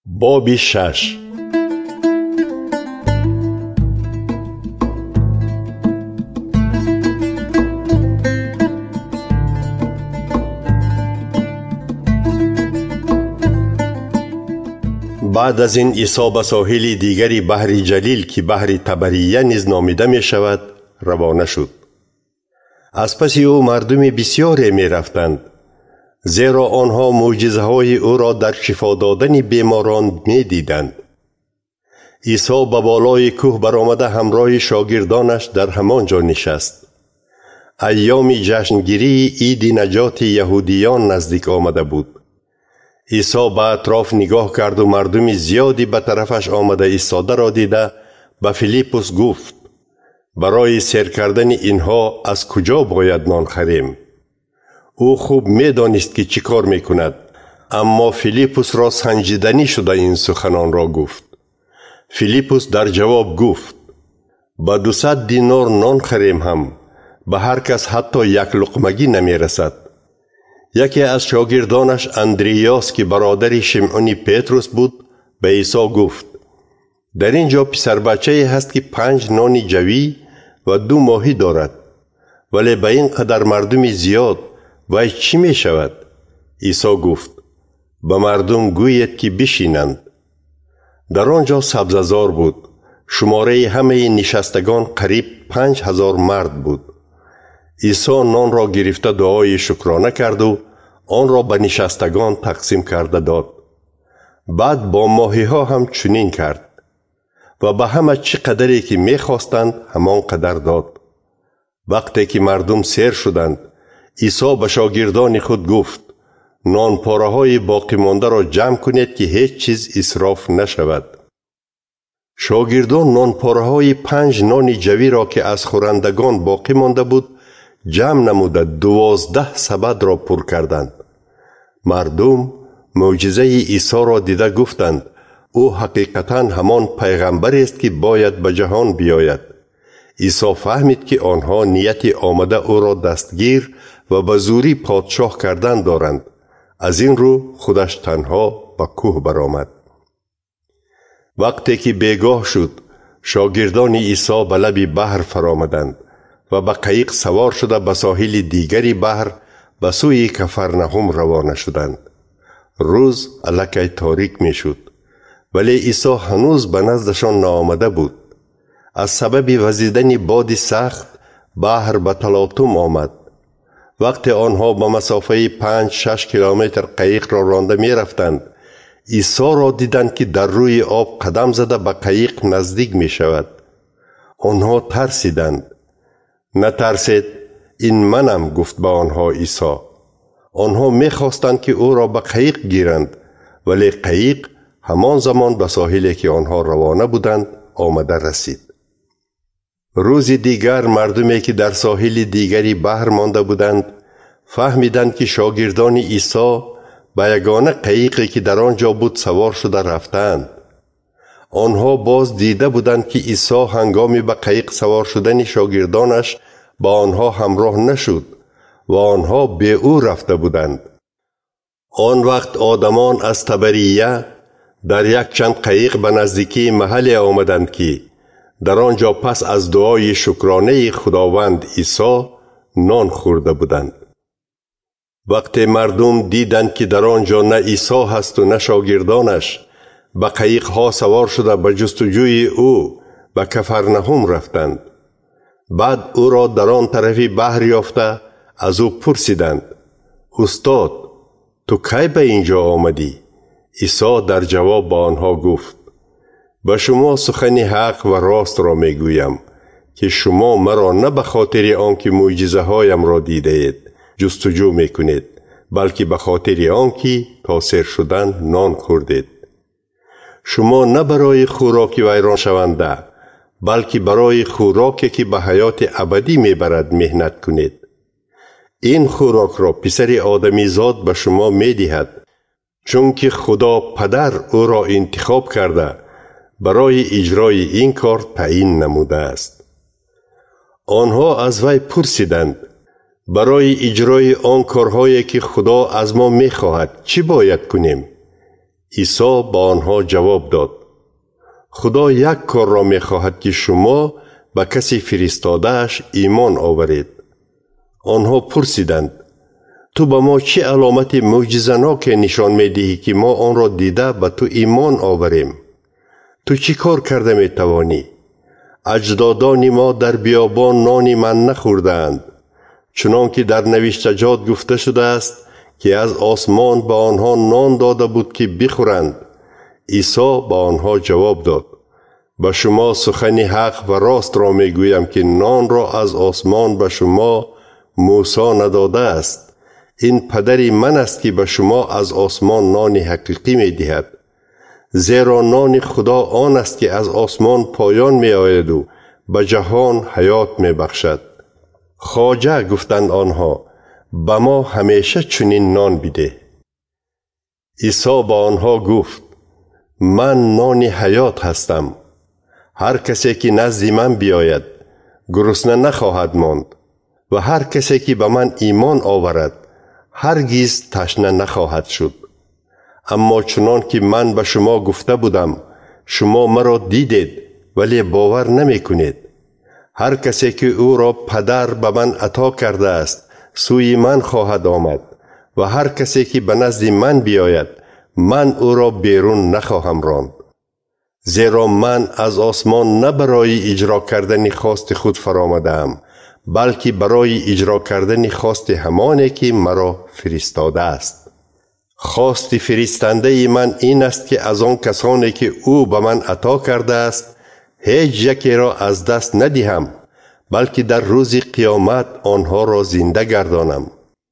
باب 6. بعد از این عیسی به ساحل دیگری بحر جلیل که بحر طبریه نیز نامیده می شود روانه شد. از پس او مردم بسیاری می رفتند، زیرا آنها معجزه‌های او را در شفا دادن بیماران می دیدند. عیسی به بالای کوه برآمده همراه شاگردانش در همانجا نشست. ایام جشنگیری عید نجات یهودیان نزدیک آمده بود. عیسی به اطراف نگاه کرد و مردم زیادی به طرفش آمده ایستاده را دیده به فیلیپوس گفت: برای سیر کردن اینها از کجا باید نان خریم؟ او خوب می دانست که چی کار می کند، اما فیلیپوس را سنجیدنی شده این سخنان را گفت. فیلیپوس در جواب گفت: با 200 دینار نان خریم هم به هر کس حتی یک لقمگی نمی رسد. یکی از شاگردانش اندریاس که برادر شمعون پتروس بود به عیسی گفت: در اینجا پسر بچه هست که 5 نان جوی و 2 ماهی دارد، ولی به این قدر مردم زیاد وای چی می شود؟ عیسی گفت: به مردم گویید که بشینند. در آنجا سبززار بود. شماره همه نشستگان قریب 5000 مرد بود. عیسی نان را گرفته دعای شکرانه کرد و آن را به نشستگان تقسیم کرده داد. بعد با ماهی ها هم چنین کرد و به همه چی قدری که می خواستند همان قدر داد. وقتی که مردم سیر شدند، عیسی به شاگردان خود گفت: نان پاره های باقی مانده را جمع کنید که هیچ چیز اسراف نشود. شاگردان نان پاره های 5 نان جوی را که از خورندگان باقی مانده بود جمع نموده 12 سبد را پر کردند. مردم معجزه عیسی را دیده گفتند: او حقیقتاً همان پیغمبر است که باید به جهان بیاید. عیسی فهمید که آنها نیت آمده او را دستگیر و به زوری پادشاه کردن دارند. از این رو خودش تنها به کوه برآمد. وقتی که بیگاه شد، شاگردان عیسی به لب بحر فرآمدند و به قایق سوار شده به ساحل دیگری بحر به سوی کفرنهم روانه شدند. روز الکی تاریک می شد، ولی عیسی هنوز به نزدشان نآمده بود. از سبب وزیدن باد سخت بحر به تلاطم آمد. وقتی آنها به مسافه 5-6 کیلومتر قایق را رانده می رفتند، عیسی را دیدند که در روی آب قدم زده به قایق نزدیک می شود. آنها ترسیدند. نترسید، این منم، گفت به آنها عیسی. آنها می خواستند که او را به قایق گیرند، ولی قایق همان زمان به ساحلی که آنها روانه بودند آمده رسید. روز دیگر مردمی که در ساحل دیگری بحر مانده بودند فهمیدند که شاگردان عیسی به یگانه قایقی که در آنجا بود سوار شده رفتند. آنها باز دیده بودند که عیسی هنگامی به قایق سوار شدن شاگردانش با آنها همراه نشد و آنها به او رفته بودند. آن وقت آدمان از طبریه در یک چند قایق به نزدیکی محل آمدند که در آنجا پس از دعای شکرانه خداوند عیسی نان خورده بودند. وقتی مردم دیدند که در آنجا نه عیسی هست و نه شاگردانش، به قایق ها سوار شده به جستجوی او به کفرنهم رفتند. بعد او را در آن طرفی بحر یافته از او پرسیدند: استاد، تو کی به اینجا آمدی؟ عیسی در جواب با آنها گفت: به شما سخن حق و راست را می گویم که شما مرا نه به خاطر آنکه معجزه هایم را دیده اید جستجو می کنید، بلکه به خاطر آنکه تا سیر شدن نان خوردید. شما نه برای خوراک ویران شونده، بلکه برای خوراکی که به حیات ابدی می برد مهنت کنید. این خوراک را پسر آدمی زاد به شما می دهد، چون که خدا پدر او را انتخاب کرده برای اجرای این کار تعیین نموده است. آنها از وی پرسیدند: برای اجرای آن کارهایی که خدا از ما می خواهد چی باید کنیم؟ عیسی با آنها جواب داد: خدا یک کار را می خواهد که شما به کسی فرستاده‌اش ایمان آورید. آنها پرسیدند: تو به ما چه علامت معجزه‌ناک نشان می دهی که ما آن را دیده به تو ایمان آوریم؟ تو چی کار کرده می توانی؟ اجدادان ما در بیابان نان من نخوردند، چنان که در نوشتجات گفته شده است که از آسمان به آنها نان داده بود که بخورند. عیسی با آنها جواب داد: به شما سخن حق و راست را می گویم که نان را از آسمان به شما موسی نداده است. این پدر من است که به شما از آسمان نان حقیقی می دهد. زیرا نان خدا آن است که از آسمان پایان می آید و به جهان حیات می بخشد. خواجه گفتند آنها: به ما همیشه چنین نان بده. عیسی با آنها گفت: من نان حیات هستم. هر کسی که نزد من بیاید گرسنه نخواهد ماند و هر کسی که به من ایمان آورد هرگز تشنه نخواهد شد. اما چنان که من به شما گفته بودم شما مرا دیدید ولی باور نمی کنید. هر کسی که او را پدر به من عطا کرده است سوی من خواهد آمد و هر کسی که به نزد من بیاید من او را بیرون نخواهم راند. زیرا من از آسمان نه برای اجرا کردن خواست خود فرآمدم، بلکه برای اجرا کردن خواست همانی که مرا فرستاده است. خواست فرستنده من این است که از آن کسانی که او به من عطا کرده است هیچ یکی را از دست ندهم، بلکه در روز قیامت آنها را زنده گردانم.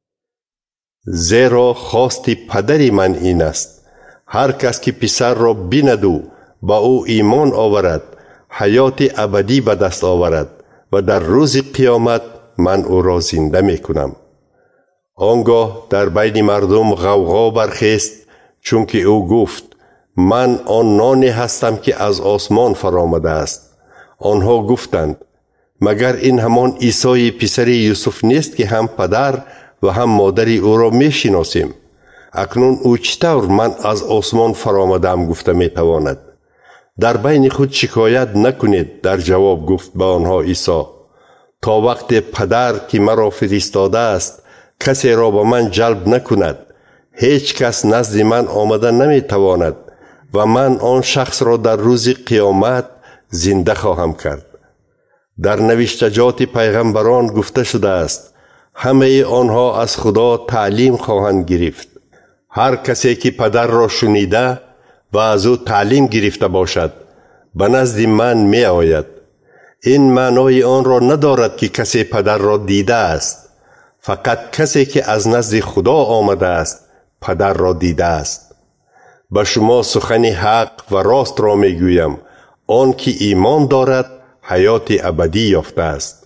زیرا خواست پدر من این است: هر کس که پسر را بیند و با او ایمان آورد حیات ابدی به دست آورد و در روز قیامت من او را زنده می کنم. آنگاه در بین مردم غوغا برخیست، چون که او گفت: من آن نانی هستم که از آسمان فرآمده است. آنها گفتند: مگر این همان عیسی پسر یوسف نیست که هم پدر و هم مادر او را می شناسیم؟ اکنون او چطور من از آسمان فرآمدم گفته می تواند؟ در بین خود شکایت نکنید. در جواب گفت به آنها عیسی: تا وقت پدر که مرا فرستاده است کسی را به من جلب نکند هیچ کس نزد من آمده نمی تواند و من آن شخص را در روز قیامت زنده خواهم کرد. در نوشتجات پیغمبران گفته شده است: همه آنها از خدا تعلیم خواهند گرفت. هر کسی که پدر را شنیده و از او تعلیم گرفته باشد به نزد من می آید. این معنای آن را ندارد که کسی پدر را دیده است، فقط کسی که از نزد خدا آمده است پدر را دیده است. به شما سخن حق و راست را می گویم: آن که ایمان دارد حیات ابدی یافته است.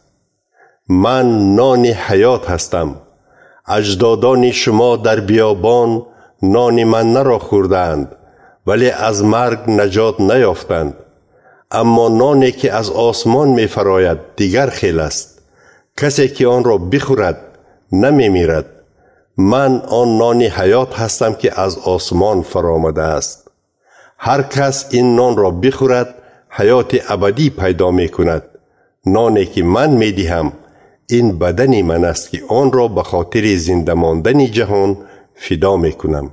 من نان حیات هستم. اجدادان شما در بیابان نان من را خوردند ولی از مرگ نجات نیافتند. اما نانی که از آسمان می فراید دیگر خیل است. کسی که آن را بخورد نمی میرد. من آن نان حیات هستم که از آسمان فرآمده است. هر کس این نان را بخورد حیات ابدی پیدا می کند. نانی که من می دهم این بدن من است که آن را به خاطر زنده ماندن جهان فدا می کنم.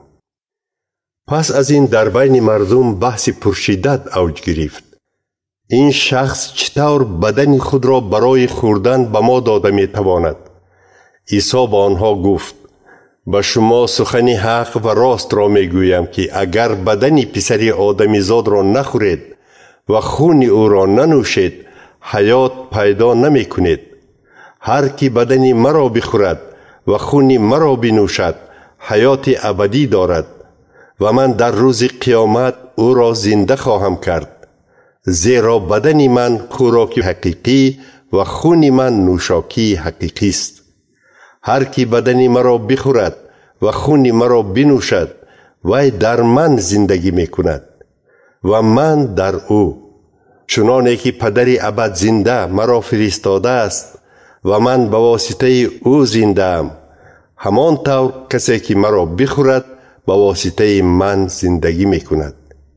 پس از این در بین مردم بحث پرشدت اوج گرفت: این شخص چطور بدن خود را برای خوردن به ما داده می تواند؟ عیسی با آنها گفت: به شما سخن حق و راست را می گویم که اگر بدن پسر آدمیزاد را نخورید و خون او را ننوشید حیات پیدا نمی کنید. هر کی بدن مرا بخورد و خون مرا بنوشد حیات ابدی دارد و من در روز قیامت او را زنده خواهم کرد. زیرا بدن من خوراک حقیقی و خون من نوشاکی حقیقی است. هر کی بدن مرا بخورد و خون مرا بنوشد وی در من زندگی می کند و من در او. چنانه که پدر ابد زنده مرا فرستاده است و من به واسطه او زنده ام، همان طور کسی که مرا بخورد به واسطه من زندگی می کند.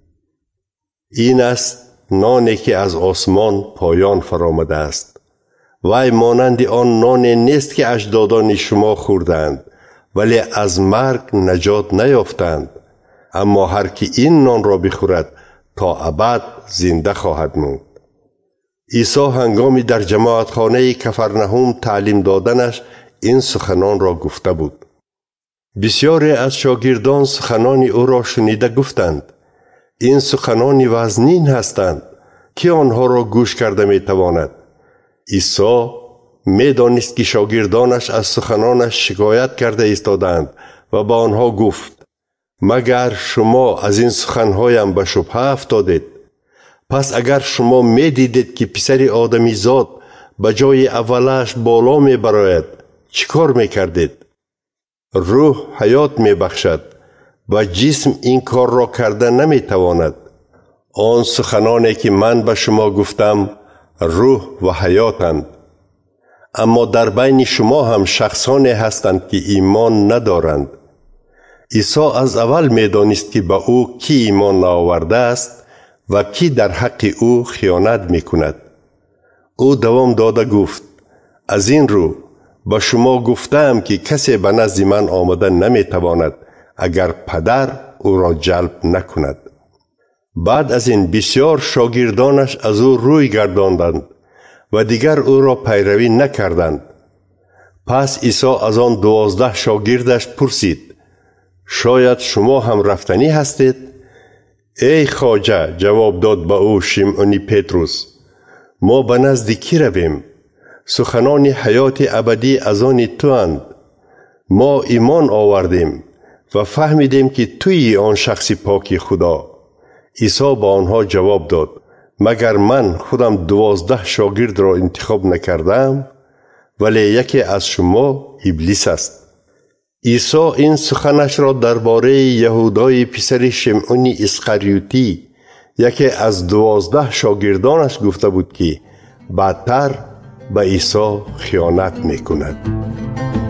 این است نانی که از آسمان پایان فرآمده است. وی مانند آن نان نیست که اجدادان شما خوردند ولی از مرگ نجات نیافتند، اما هر که این نان را بخورد تا ابد زنده خواهد ماند. عیسی هنگامی در جماعتخانه کفرنحوم تعلیم دادنش این سخنان را گفته بود. بسیاری از شاگردان سخنان او را شنیده گفتند: این سخنان وزنین هستند، که آنها را گوش کرده می تواند؟ عیسی می دانست که شاگردانش از سخنانش شکایت کرده ایستادند و با آنها گفت: مگر شما از این سخنهایم به شبهه افتادید؟ پس اگر شما می دیدید که پسر آدمی زاد به جای اولش بالا می براید، چی کار می کردید؟ روح حیات می بخشد و جسم این کار را کرده نمی تواند. آن سخنانی که من به شما گفتم روح و حیاتند. اما در بین شما هم شخصانی هستند که ایمان ندارند. عیسی از اول می دانست که به او کی ایمان نآورده است و کی در حق او خیانت می کند. او دوام داده گفت: از این رو به شما گفتم که کسی به نزد من آمده نمی تواند اگر پدر او را جلب نکند. بعد از این بسیار شاگردانش از او روی گرداندند و دیگر او را پیروی نکردند. پس عیسی از آن 12 شاگردش پرسید: شاید شما هم رفتنی هستید؟ ای خواجه، جواب داد به او شمعون پتروس: ما به نزد کی رویم؟ سخنان حیات ابدی از آن تو اند. ما ایمان آوردیم و فهمیدیم که تویی آن شخص پاک خدا. عیسی با آنها جواب داد: مگر من خودم 12 شاگرد را انتخاب نکردم؟ ولی یکی از شما ابلیس است. عیسی این سخنش را درباره یهودای پسر شمعون اسخریوطی، یکی از 12 شاگردانش گفته بود که بعدتر به عیسی خیانت میکند.